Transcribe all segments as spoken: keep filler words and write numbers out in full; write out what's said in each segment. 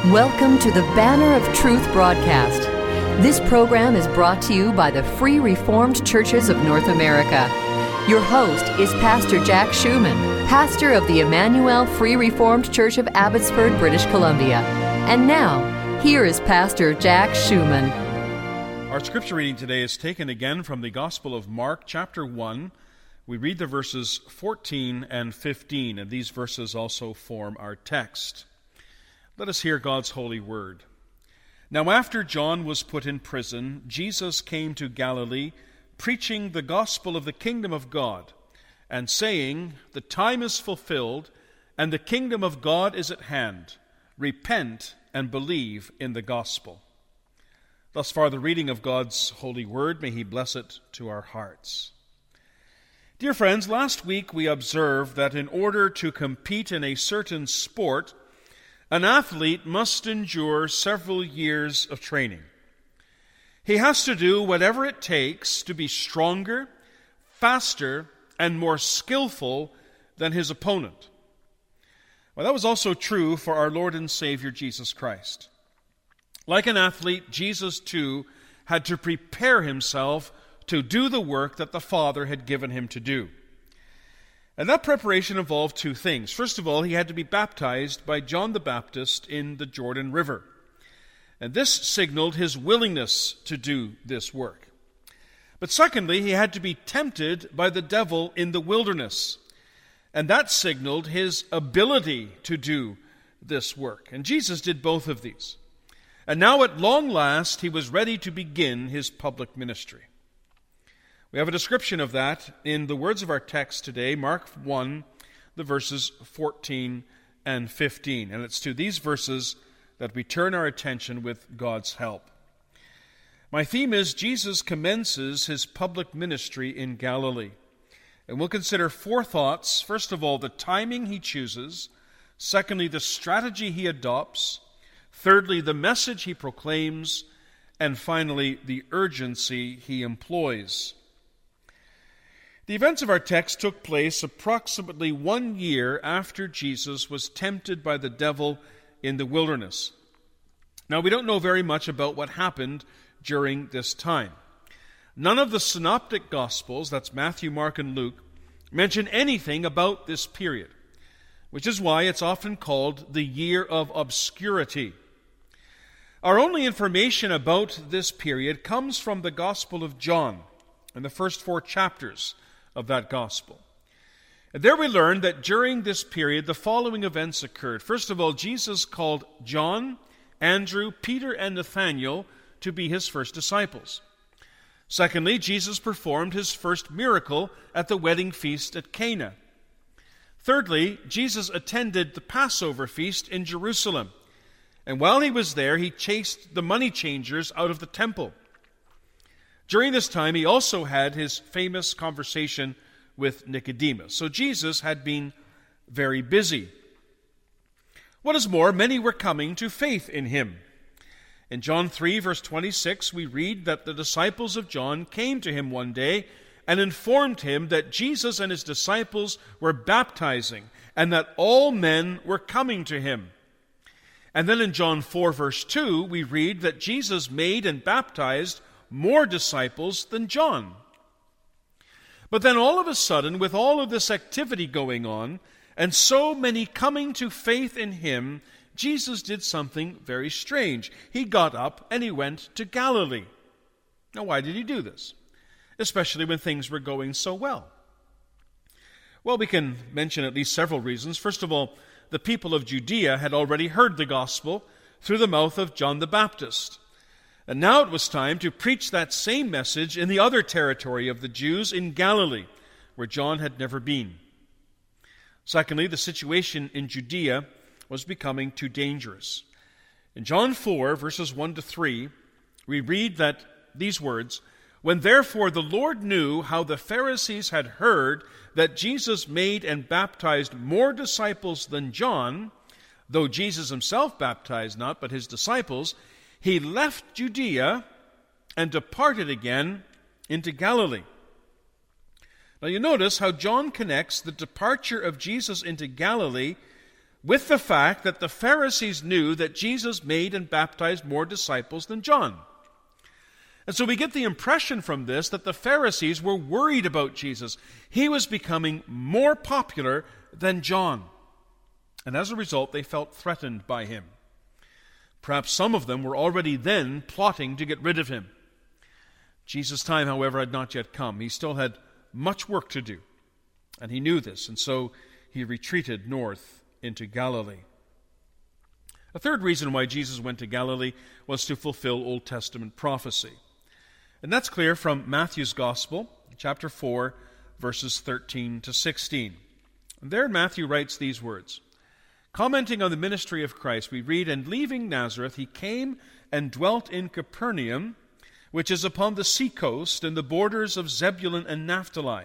Welcome to the Banner of Truth broadcast. This program is brought to you by the Free Reformed Churches of North America. Your host is Pastor Jack Schumann, pastor of the Emmanuel Free Reformed Church of Abbotsford, British Columbia. And now, here is Pastor Jack Schumann. Our scripture reading today is taken again from the Gospel of Mark, chapter one. We read the verses fourteen and fifteen, and these verses also form our text. Let us hear God's holy word. Now after John was put in prison, Jesus came to Galilee, preaching the gospel of the kingdom of God, and saying, "The time is fulfilled, and the kingdom of God is at hand. Repent and believe in the gospel." Thus far the reading of God's holy word. May He bless it to our hearts. Dear friends, last week we observed that in order to compete in a certain sport, an athlete must endure several years of training. He has to do whatever it takes to be stronger, faster, and more skillful than his opponent. Well, that was also true for our Lord and Savior Jesus Christ. Like an athlete, Jesus too had to prepare himself to do the work that the Father had given him to do. And that preparation involved two things. First of all, he had to be baptized by John the Baptist in the Jordan River. And this signaled his willingness to do this work. But secondly, he had to be tempted by the devil in the wilderness. And that signaled his ability to do this work. And Jesus did both of these. And now at long last, he was ready to begin his public ministry. We have a description of that in the words of our text today, Mark one, the verses fourteen and fifteen. And it's to these verses that we turn our attention with God's help. My theme is Jesus commences his public ministry in Galilee. And we'll consider four thoughts. First of all, the timing he chooses. Secondly, the strategy he adopts. Thirdly, the message he proclaims. And finally, the urgency he employs. The events of our text took place approximately one year after Jesus was tempted by the devil in the wilderness. Now, we don't know very much about what happened during this time. None of the synoptic Gospels, that's Matthew, Mark, and Luke, mention anything about this period, which is why it's often called the year of obscurity. Our only information about this period comes from the Gospel of John in the first four chapters of that gospel. And there we learn that during this period the following events occurred. First of all, Jesus called John, Andrew, Peter, and Nathanael to be his first disciples. Secondly, Jesus performed his first miracle at the wedding feast at Cana. Thirdly, Jesus attended the Passover feast in Jerusalem. And while he was there, he chased the money changers out of the temple. During this time, he also had his famous conversation with Nicodemus. So Jesus had been very busy. What is more, many were coming to faith in him. In John three, verse twenty-six, we read that the disciples of John came to him one day and informed him that Jesus and his disciples were baptizing and that all men were coming to him. And then in John four, verse two, we read that Jesus made and baptized more disciples than John. But then all of a sudden, with all of this activity going on, and so many coming to faith in him, Jesus did something very strange. He got up and he went to Galilee. Now, why did he do this? Especially when things were going so well. Well, we can mention at least several reasons. First of all, the people of Judea had already heard the gospel through the mouth of John the Baptist. And now it was time to preach that same message in the other territory of the Jews in Galilee, where John had never been. Secondly, the situation in Judea was becoming too dangerous. In John four, verses one to three, we read that these words, "When therefore the Lord knew how the Pharisees had heard that Jesus made and baptized more disciples than John, though Jesus himself baptized not, but his disciples, he left Judea and departed again into Galilee." Now you notice how John connects the departure of Jesus into Galilee with the fact that the Pharisees knew that Jesus made and baptized more disciples than John. And so we get the impression from this that the Pharisees were worried about Jesus. He was becoming more popular than John. And as a result, they felt threatened by him. Perhaps some of them were already then plotting to get rid of him. Jesus' time, however, had not yet come. He still had much work to do. And he knew this, and so he retreated north into Galilee. A third reason why Jesus went to Galilee was to fulfill Old Testament prophecy. And that's clear from Matthew's Gospel, chapter four, verses thirteen to sixteen. And there Matthew writes these words. Commenting on the ministry of Christ, we read, "And leaving Nazareth, he came and dwelt in Capernaum, which is upon the seacoast in the borders of Zebulun and Naphtali."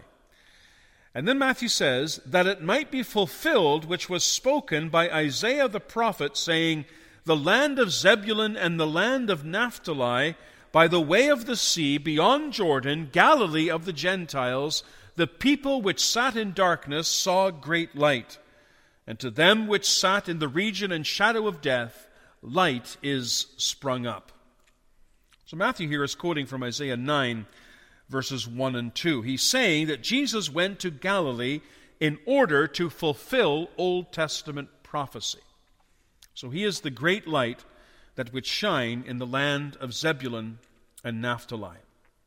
And then Matthew says, "that it might be fulfilled which was spoken by Isaiah the prophet, saying, The land of Zebulun and the land of Naphtali, by the way of the sea, beyond Jordan, Galilee of the Gentiles, the people which sat in darkness saw great light. And to them which sat in the region and shadow of death, light is sprung up." So Matthew here is quoting from Isaiah nine, verses one and two. He's saying that Jesus went to Galilee in order to fulfill Old Testament prophecy. So he is the great light that would shine in the land of Zebulun and Naphtali.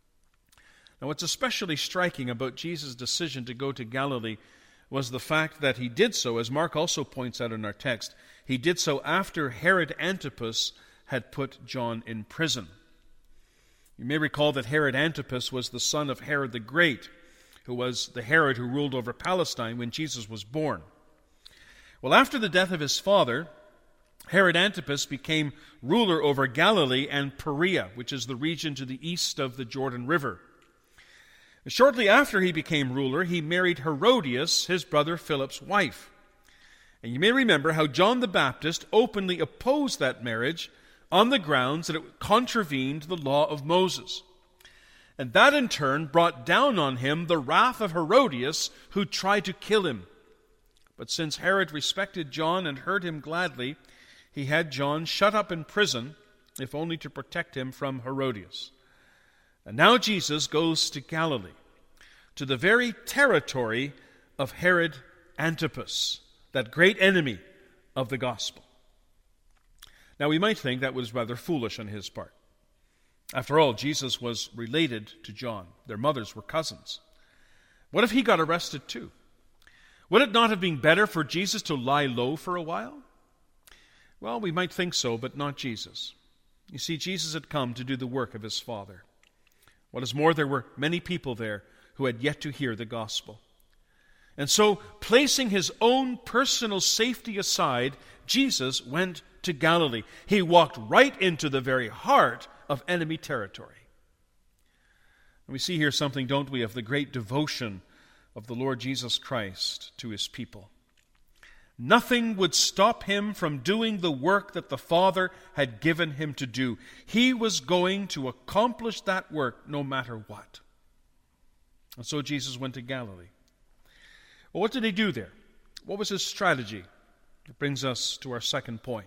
Now, what's especially striking about Jesus' decision to go to Galilee was the fact that he did so, as Mark also points out in our text, he did so after Herod Antipas had put John in prison. You may recall that Herod Antipas was the son of Herod the Great, who was the Herod who ruled over Palestine when Jesus was born. Well, after the death of his father, Herod Antipas became ruler over Galilee and Perea, which is the region to the east of the Jordan River. Shortly after he became ruler, he married Herodias, his brother Philip's wife. And you may remember how John the Baptist openly opposed that marriage on the grounds that it contravened the law of Moses. And that in turn brought down on him the wrath of Herodias, who tried to kill him. But since Herod respected John and heard him gladly, he had John shut up in prison, if only to protect him from Herodias. And now Jesus goes to Galilee, to the very territory of Herod Antipas, that great enemy of the gospel. Now, we might think that was rather foolish on his part. After all, Jesus was related to John. Their mothers were cousins. What if he got arrested too? Would it not have been better for Jesus to lie low for a while? Well, we might think so, but not Jesus. You see, Jesus had come to do the work of his Father. What is more, there were many people there who had yet to hear the gospel. And so, placing his own personal safety aside, Jesus went to Galilee. He walked right into the very heart of enemy territory. And we see here something, don't we, of the great devotion of the Lord Jesus Christ to his people. Nothing would stop him from doing the work that the Father had given him to do. He was going to accomplish that work no matter what. And so Jesus went to Galilee. Well, what did he do there? What was his strategy? It brings us to our second point.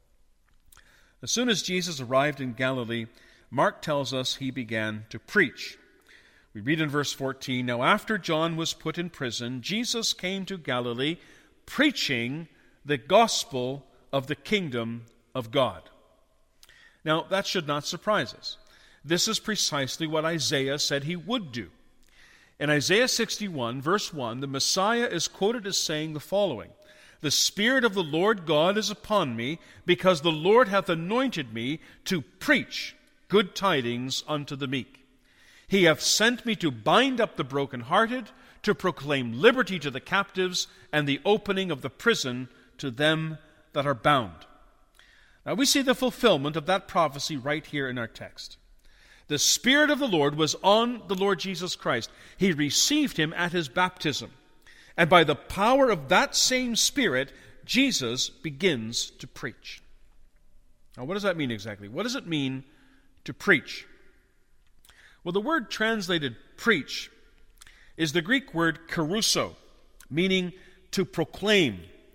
As soon as Jesus arrived in Galilee, Mark tells us he began to preach. We read in verse fourteen, "Now after John was put in prison, Jesus came to Galilee, preaching the gospel of the kingdom of God." Now, that should not surprise us. This is precisely what Isaiah said he would do. In Isaiah sixty-one, verse one, the Messiah is quoted as saying the following, "The Spirit of the Lord God is upon me, because the Lord hath anointed me to preach good tidings unto the meek. He hath sent me to bind up the brokenhearted, to proclaim liberty to the captives, and the opening of the prison to them that are bound." Now we see the fulfillment of that prophecy right here in our text. The Spirit of the Lord was on the Lord Jesus Christ. He received him at his baptism. And by the power of that same Spirit, Jesus begins to preach. Now, what does that mean exactly? What does it mean to preach? Well, the word translated preach is the Greek word kerusso, meaning to proclaim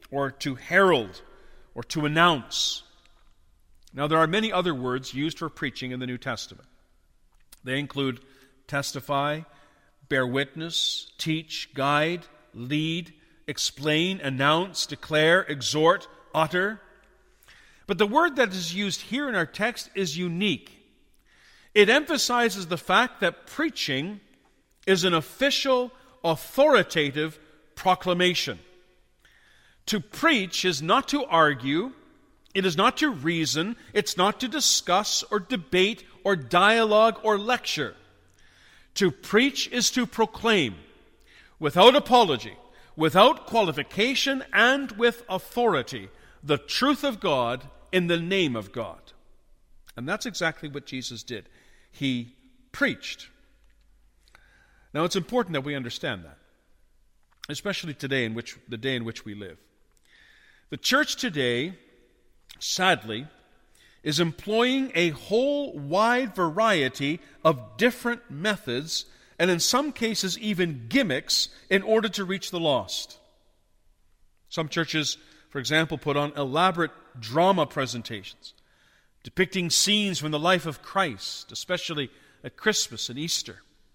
or to herald, or to announce. Now, there are many other words used for preaching in the New Testament. They include testify, bear witness, teach, guide, lead, explain, announce, declare, exhort, utter. But the word that is used here in our text is unique. It emphasizes the fact that preaching is an official, authoritative proclamation. To preach is not to argue, it is not to reason, it's not to discuss or debate or dialogue or lecture. To preach is to proclaim, without apology, without qualification, and with authority, the truth of God in the name of God. And that's exactly what Jesus did. He preached. Now, it's important that we understand that, especially today, in which the day in which we live. The church today, sadly, is employing a whole wide variety of different methods, and in some cases even gimmicks, in order to reach the lost. Some churches, for example, put on elaborate drama presentations depicting scenes from the life of Christ, especially at Christmas and Easter.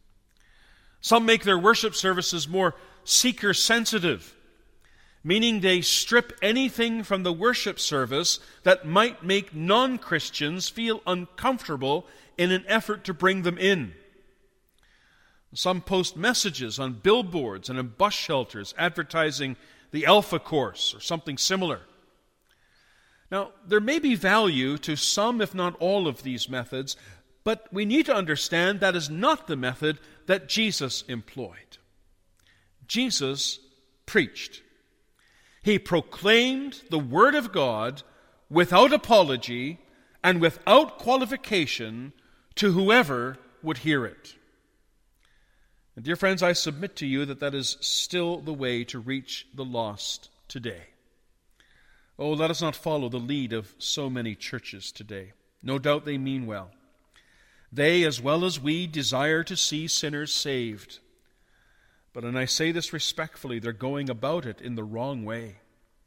Some make their worship services more seeker-sensitive, meaning they strip anything from the worship service that might make non-Christians feel uncomfortable in an effort to bring them in. Some post messages on billboards and in bus shelters advertising the Alpha Course or something similar. Now, there may be value to some, if not all, of these methods, but we need to understand that is not the method that Jesus employed. Jesus preached. He proclaimed the Word of God without apology and without qualification to whoever would hear it. And dear friends, I submit to you that that is still the way to reach the lost today. Oh, let us not follow the lead of so many churches today. No doubt they mean well. They, as well as we, desire to see sinners saved. But, and I say this respectfully, they're going about it in the wrong way.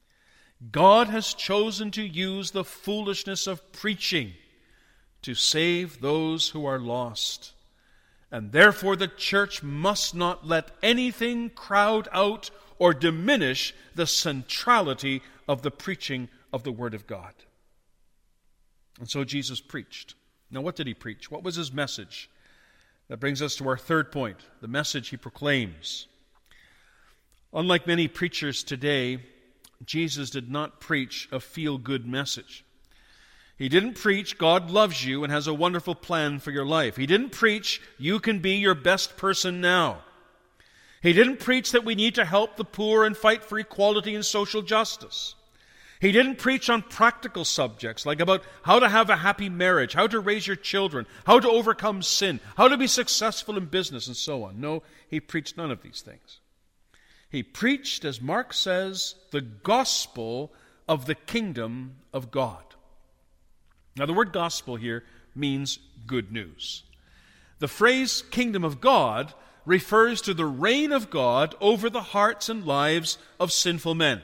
God has chosen to use the foolishness of preaching to save those who are lost. And therefore the church must not let anything crowd out or diminish the centrality of the preaching of the Word of God. And so Jesus preached. Now, what did he preach? What was his message? That brings us to our third point, the message he proclaims. Unlike many preachers today, Jesus did not preach a feel-good message. He didn't preach God loves you and has a wonderful plan for your life. He didn't preach you can be your best person now. He didn't preach that we need to help the poor and fight for equality and social justice. He didn't preach on practical subjects like about how to have a happy marriage, how to raise your children, how to overcome sin, how to be successful in business, and so on. No, he preached none of these things. He preached, as Mark says, the gospel of the kingdom of God. Now, the word gospel here means good news. The phrase kingdom of God refers to the reign of God over the hearts and lives of sinful men.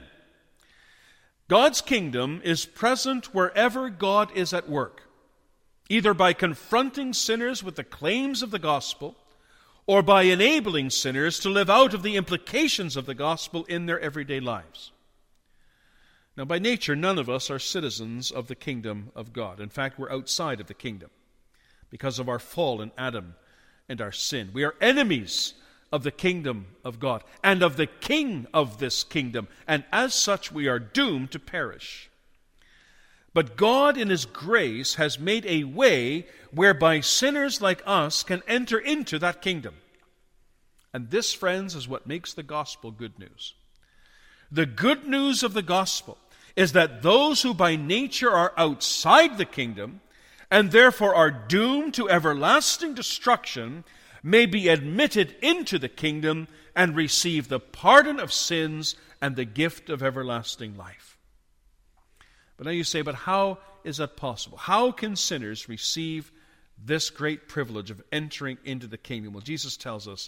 God's kingdom is present wherever God is at work, either by confronting sinners with the claims of the gospel or by enabling sinners to live out of the implications of the gospel in their everyday lives. Now, by nature, none of us are citizens of the kingdom of God. In fact, we're outside of the kingdom because of our fall in Adam and our sin. We are enemies of the kingdom of God and of the king of this kingdom, and as such we are doomed to perish. But God in His grace has made a way whereby sinners like us can enter into that kingdom. And this, friends, is what makes the gospel good news. The good news of the gospel is that those who by nature are outside the kingdom and therefore are doomed to everlasting destruction may be admitted into the kingdom and receive the pardon of sins and the gift of everlasting life. But now you say, but how is that possible? How can sinners receive this great privilege of entering into the kingdom? Well, Jesus tells us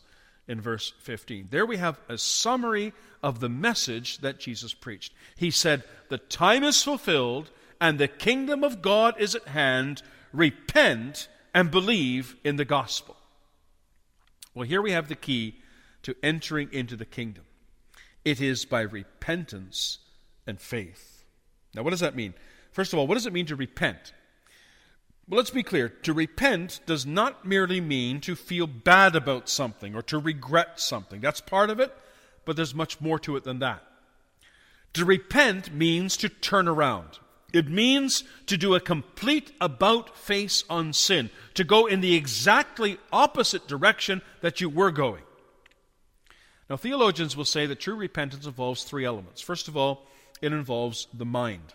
in verse fifteen. There we have a summary of the message that Jesus preached. He said, the time is fulfilled and the kingdom of God is at hand. Repent and believe in the gospel. Well, here we have the key to entering into the kingdom. It is by repentance and faith. Now, what does that mean? First of all, what does it mean to repent? Well, let's be clear. To repent does not merely mean to feel bad about something or to regret something. That's part of it, but there's much more to it than that. To repent means to turn around. It means to do a complete about-face on sin, to go in the exactly opposite direction that you were going. Now, theologians will say that true repentance involves three elements. First of all, it involves the mind.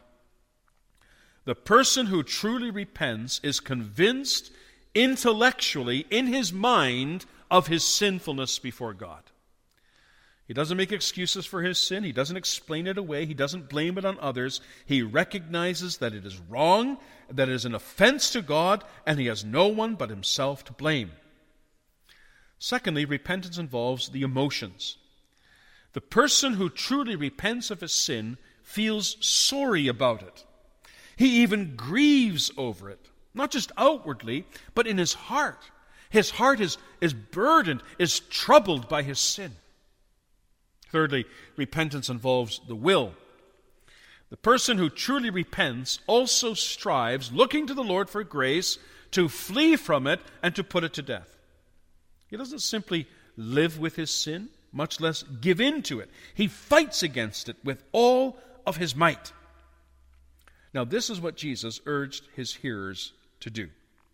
The person who truly repents is convinced intellectually in his mind of his sinfulness before God. He doesn't make excuses for his sin. He doesn't explain it away. He doesn't blame it on others. He recognizes that it is wrong, that it is an offense to God, and he has no one but himself to blame. Secondly, repentance involves the emotions. The person who truly repents of his sin feels sorry about it. He even grieves over it, not just outwardly, but in his heart. His heart is, is burdened, is troubled by his sin. Thirdly, repentance involves the will. The person who truly repents also strives, looking to the Lord for grace, to flee from it and to put it to death. He doesn't simply live with his sin, much less give in to it. He fights against it with all of his might. Now, this is what Jesus urged his hearers to do.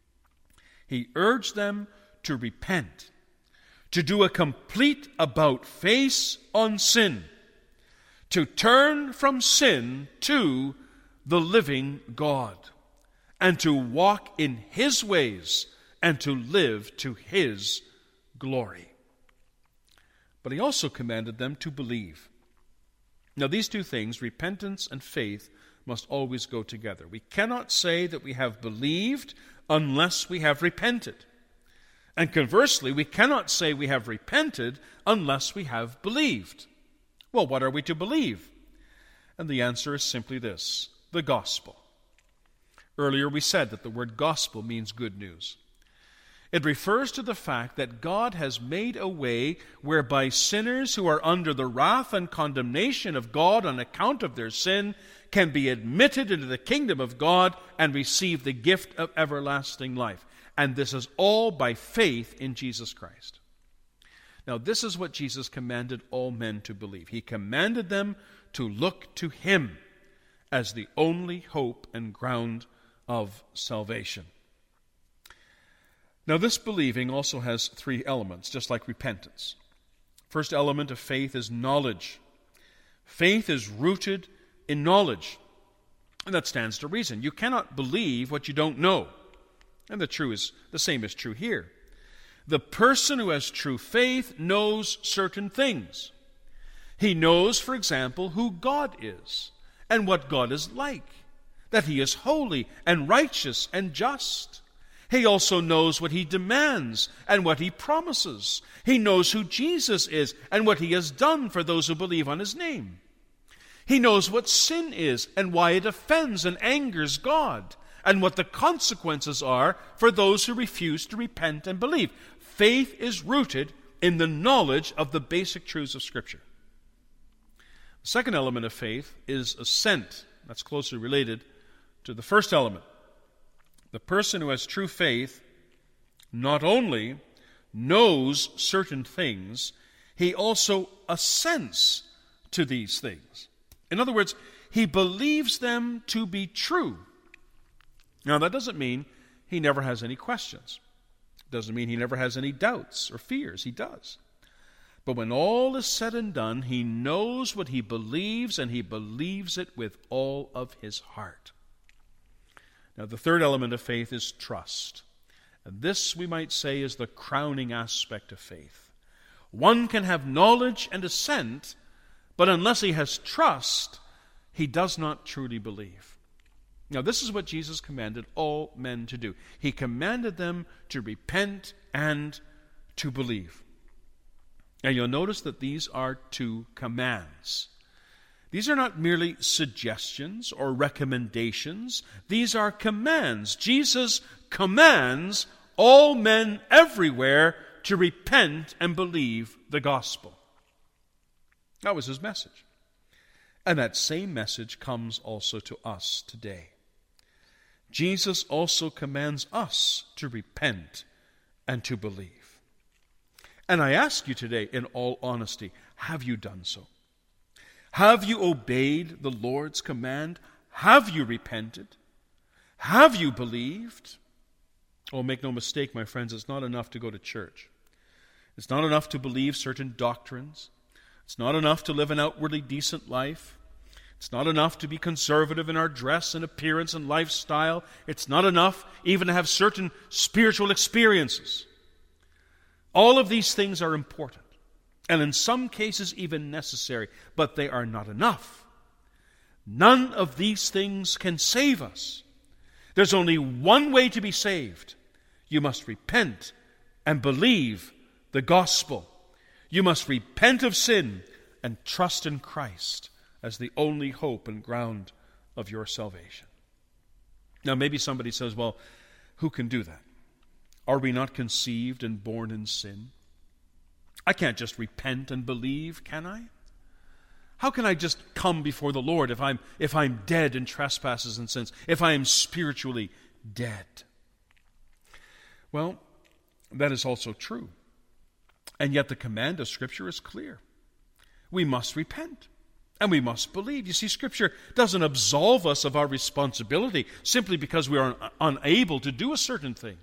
He urged them to repent, to do a complete about-face on sin, to turn from sin to the living God, and to walk in his ways and to live to his glory. But he also commanded them to believe. Now, these two things, repentance and faith, must always go together. We cannot say that we have believed unless we have repented. And conversely, we cannot say we have repented unless we have believed. Well, what are we to believe? And the answer is simply this: the gospel. Earlier we said that the word gospel means good news. It refers to the fact that God has made a way whereby sinners who are under the wrath and condemnation of God on account of their sin can be admitted into the kingdom of God and receive the gift of everlasting life. And this is all by faith in Jesus Christ. Now, this is what Jesus commanded all men to believe. He commanded them to look to him as the only hope and ground of salvation. Now, this believing also has three elements, just like repentance. First element of faith is knowledge. Faith is rooted in knowledge. And that stands to reason. You cannot believe what you don't know. And the true is the same is true here. The person who has true faith knows certain things. He knows, for example, who God is and what God is like, that he is holy and righteous and just. He also knows what he demands and what he promises. He knows who Jesus is and what he has done for those who believe on his name. He knows what sin is and why it offends and angers God, and what the consequences are for those who refuse to repent and believe. Faith is rooted in the knowledge of the basic truths of Scripture. The second element of faith is assent. That's closely related to the first element. The person who has true faith not only knows certain things, he also assents to these things. In other words, he believes them to be true. Now, that doesn't mean he never has any questions. It doesn't mean he never has any doubts or fears. He does. But when all is said and done, he knows what he believes, and he believes it with all of his heart. Now, the third element of faith is trust. And this, we might say, is the crowning aspect of faith. One can have knowledge and assent, but unless he has trust, he does not truly believe. Now, this is what Jesus commanded all men to do. He commanded them to repent and to believe. And you'll notice that these are two commands. These are not merely suggestions or recommendations. These are commands. Jesus commands all men everywhere to repent and believe the gospel. That was his message. And that same message comes also to us today. Jesus also commands us to repent and to believe. And I ask you today, in all honesty, have you done so? Have you obeyed the Lord's command? Have you repented? Have you believed? Oh, make no mistake, my friends, it's not enough to go to church. It's not enough to believe certain doctrines. It's not enough to live an outwardly decent life. It's not enough to be conservative in our dress and appearance and lifestyle. It's not enough even to have certain spiritual experiences. All of these things are important, and in some cases even necessary, but they are not enough. None of these things can save us. There's only one way to be saved. You must repent and believe the gospel. You must repent of sin and trust in Christ as the only hope and ground of your salvation. Now, maybe somebody says, well, who can do that? Are we not conceived and born in sin? I can't just repent and believe, can I? How can I just come before the Lord if I'm if I'm dead in trespasses and sins, if I am spiritually dead? Well, that is also true. And yet the command of Scripture is clear. We must repent, and we must believe. You see, Scripture doesn't absolve us of our responsibility simply because we are unable to do a certain thing.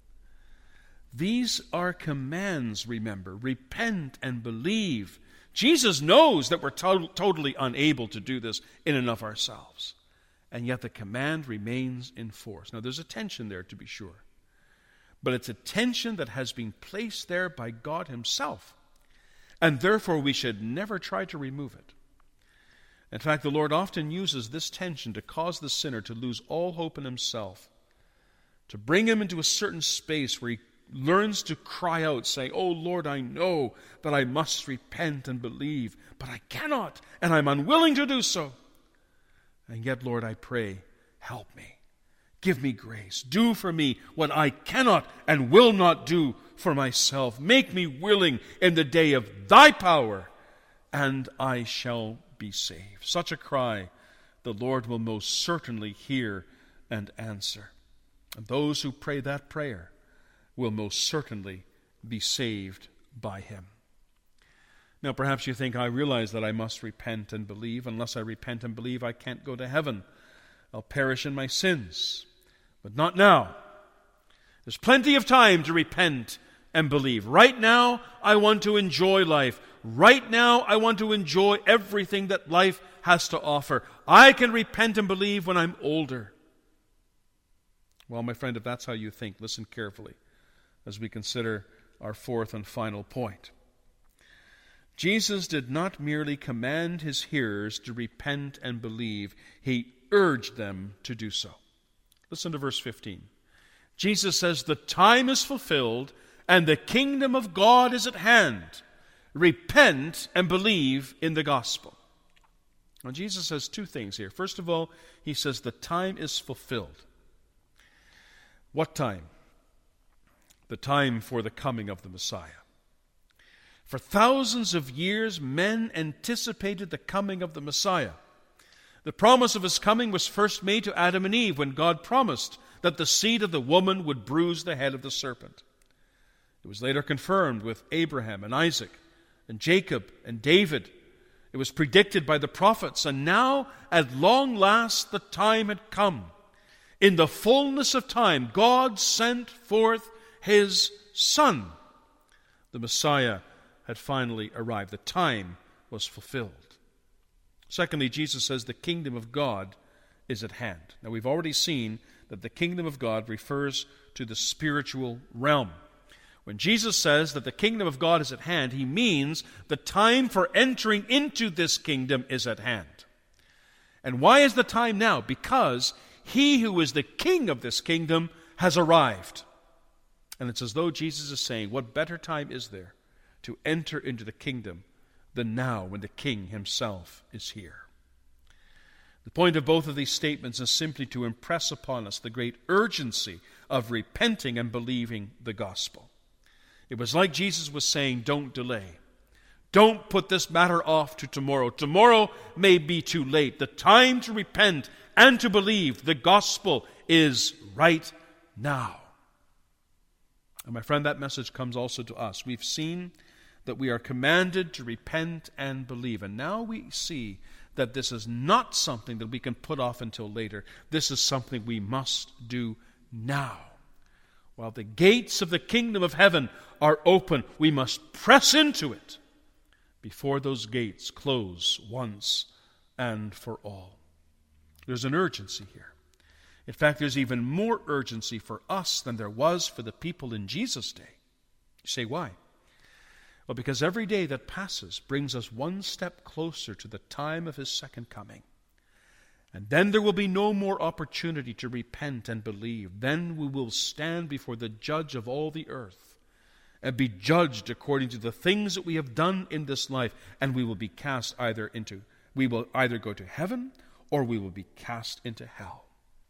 These are commands, remember. Repent and believe. Jesus knows that we're to- totally unable to do this in and of ourselves. And yet the command remains in force. Now, there's a tension there, to be sure. But it's a tension that has been placed there by God Himself. And therefore, we should never try to remove it. In fact, the Lord often uses this tension to cause the sinner to lose all hope in himself, to bring him into a certain space where he learns to cry out, saying, "Oh Lord, I know that I must repent and believe, but I cannot, and I'm unwilling to do so. And yet, Lord, I pray, help me. Give me grace. Do for me what I cannot and will not do for myself. Make me willing in the day of Thy power, and I shall be saved." Such a cry the Lord will most certainly hear and answer. And those who pray that prayer will most certainly be saved by Him. Now, perhaps you think, I realize that I must repent and believe. Unless I repent and believe, I can't go to heaven. I'll perish in my sins. But not now. There's plenty of time to repent and believe. Right now, I want to enjoy life. Right now, I want to enjoy everything that life has to offer. I can repent and believe when I'm older. Well, my friend, if that's how you think, listen carefully as we consider our fourth and final point. Jesus did not merely command His hearers to repent and believe. He urged them to do so. Listen to verse fifteen. Jesus says, "The time is fulfilled, and the kingdom of God is at hand. Repent and believe in the gospel." Now, Jesus says two things here. First of all, He says the time is fulfilled. What time? The time for the coming of the Messiah. For thousands of years, men anticipated the coming of the Messiah. The promise of His coming was first made to Adam and Eve when God promised that the seed of the woman would bruise the head of the serpent. It was later confirmed with Abraham and Isaac and Jacob and David. It was predicted by the prophets, and now, at long last, the time had come. In the fullness of time, God sent forth His Son. The Messiah had finally arrived. The time was fulfilled. Secondly, Jesus says the kingdom of God is at hand. Now, we've already seen that the kingdom of God refers to the spiritual realm. When Jesus says that the kingdom of God is at hand, He means the time for entering into this kingdom is at hand. And why is the time now? Because He who is the king of this kingdom has arrived. And it's as though Jesus is saying, what better time is there to enter into the kingdom than now when the King himself is here. The point of both of these statements is simply to impress upon us the great urgency of repenting and believing the gospel. It was like Jesus was saying, don't delay. Don't put this matter off to tomorrow. Tomorrow may be too late. The time to repent and to believe the gospel is right now. And my friend, that message comes also to us. We've seen that we are commanded to repent and believe. And now we see that this is not something that we can put off until later. This is something we must do now. While the gates of the kingdom of heaven are open, we must press into it before those gates close once and for all. There's an urgency here. In fact, there's even more urgency for us than there was for the people in Jesus' day. You say, why? Well, because every day that passes brings us one step closer to the time of his second coming. And then there will be no more opportunity to repent and believe. Then we will stand before the judge of all the earth and be judged according to the things that we have done in this life, and we will be cast either into, we will either go to heaven or we will be cast into hell.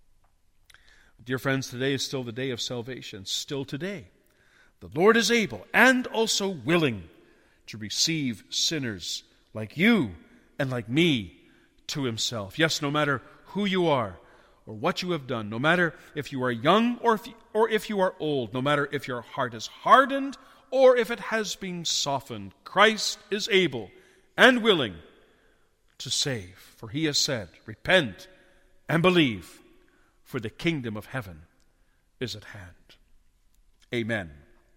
Dear friends, today is still the day of salvation. Still today, the Lord is able and also willing to receive sinners like you and like me to himself. Yes, no matter who you are or what you have done, no matter if you are young or if you, or if you are old, no matter if your heart is hardened or if it has been softened, Christ is able and willing to save. For he has said, repent and believe, for the kingdom of heaven is at hand. Amen.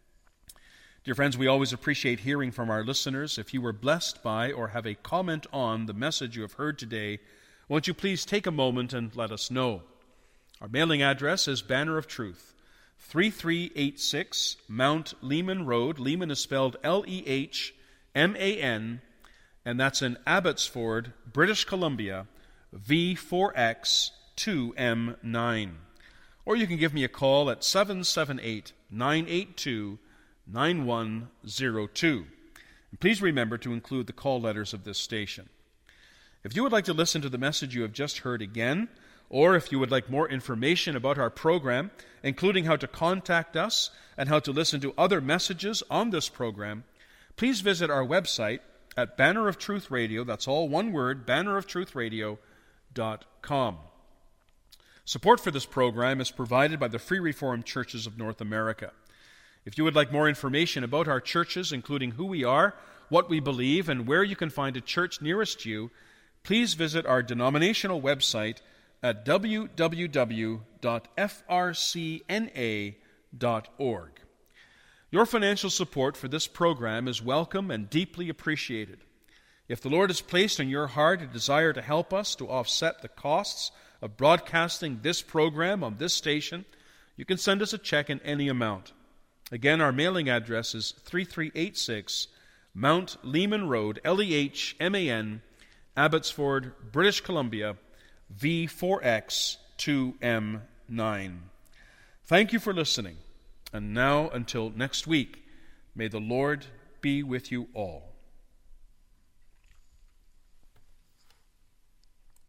Dear friends, we always appreciate hearing from our listeners. If you were blessed by or have a comment on the message you have heard today, won't you please take a moment and let us know. Our mailing address is Banner of Truth, thirty-three eighty-six Mount Lehman Road. Lehman is spelled L E H M A N, and that's in Abbotsford, British Columbia, V four X two M nine. Or you can give me a call at seven seven eight, nine eight two, nine one zero two. And please remember to include the call letters of this station. If you would like to listen to the message you have just heard again, or if you would like more information about our program, including how to contact us and how to listen to other messages on this program, please visit our website at Banner of Truth Radio, that's all one word, banner of truth radio dot com. Support for this program is provided by the Free Reformed Churches of North America. If you would like more information about our churches, including who we are, what we believe, and where you can find a church nearest you, please visit our denominational website at w w w dot f r c n a dot org. Your financial support for this program is welcome and deeply appreciated. If the Lord has placed in your heart a desire to help us to offset the costs of broadcasting this program on this station, you can send us a check in any amount. Again, our mailing address is thirty-three eighty-six Mount Lehman Road, L E H M A N, Abbotsford, British Columbia, V four X two M nine. Thank you for listening. And now, until next week, may the Lord be with you all.